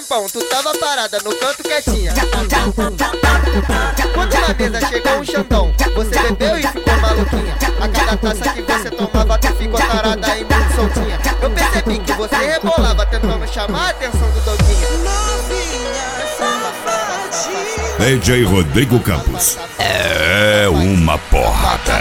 tempão, tu tava parada no canto quietinha. Quando na mesa chegou um Xandão, você bebeu e ficou maluquinha. A cada taça que você tomava, tu ficou tarada e muito soltinha. Eu percebi que você rebolava, tentando chamar a atenção do Doguinha. DJ Rodrigo Campos é uma porrada.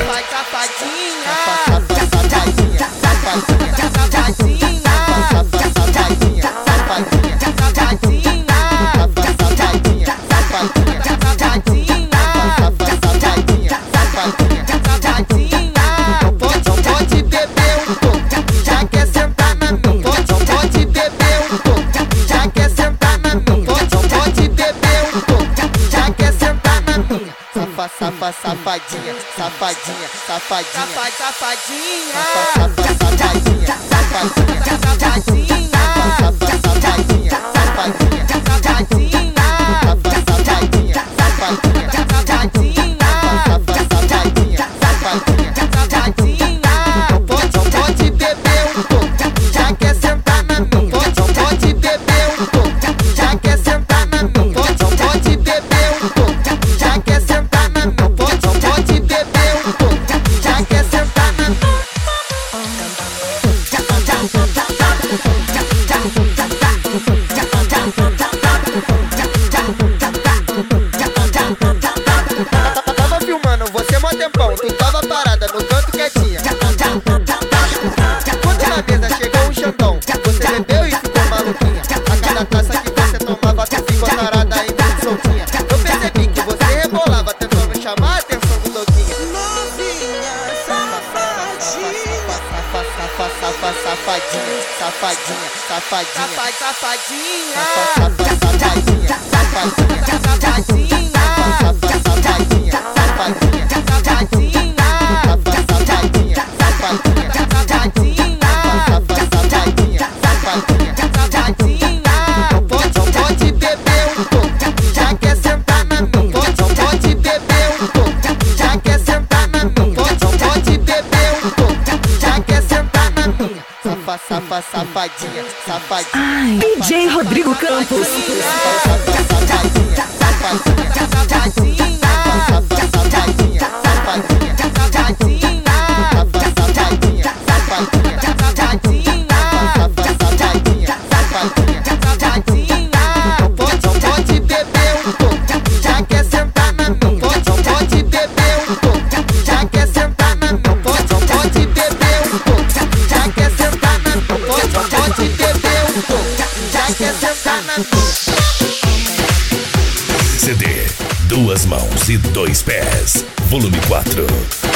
Pode beber um pouco, já quer sentar na minha. Pode beber um pouco, já quer sentar na minha. Pode beber um pouco, já quer sentar na minha. Safadinha, safadinha, safadinha, safadinha, safadinha, safadinha, safadinha, safadinha, safadinha, safadinha, safadinha, safadinha, safadinha. Pode beber um pouco, já quer sentar na minha. Pode beber um pouco, já quer sentar na minha. Pode beber um pouco, já quer sentar na minha. Pode beber um pouco, já quer sentar na minha. Tava filmando você mó tempão, tu tava parada no canto quietinha. Quando na mesa chegou um Xandão, você bebeu e ficou maluquinha. A cada taça que você tomava, tu ficou tarada e muito soltinha. Eu percebi que você rebolava, tentando chamar a atenção do Doguinha. Safadinha, safadinha, safadinha, safadinha, safadinha, safadinha, safadinha, safadinha, safadinha, safadinha, safadinha, pode beber um pouco, já quer sentar na minha. Pode beber um pouco, já quer sentar na minha. Pode beber um pouco, já quer sentar na minha. Safadinha, safadinha. Ai, DJ Rodrigo Campos. Pode beber um pouco, já quer sentar na minha. Pode beber um pouco, já quer sentar na minha. Pode beber um pouco, já quer sentar na minha. Pode beber um pouco, já quer sentar na minha. CD Duas Mãos e Dois Pés, volume 4.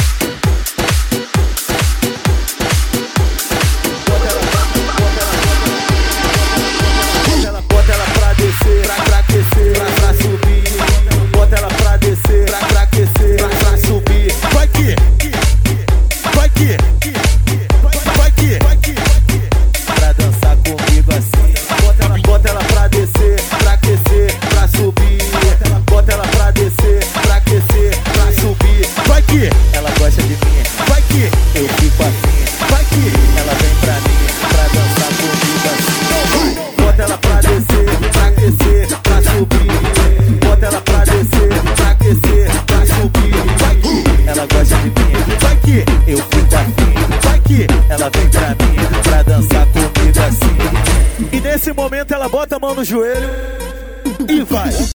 Bota ela pra descer, pra aquecer, pra subir. Bota ela pra descer, pra aquecer, pra subir. Vai que, vai que, vai que, pra dançar comigo assim. Bota ela pra descer, pra aquecer, pra subir. Bota ela pra descer, pra aquecer, pra subir. Vai que ela gosta de mim, vai que eu fico assim. Vai que ela vem pra mim, pra dançar comigo assim. Bota ela pra descer, pra aquecer, pra subir. Bota ela pra descer, pra aquecer, pra subir. Vai que ela gosta de mim, vai que eu fico assim. Vai que ela vem pra mim, pra dançar comigo assim. E nesse momento ela bota a mão no joelho e vai.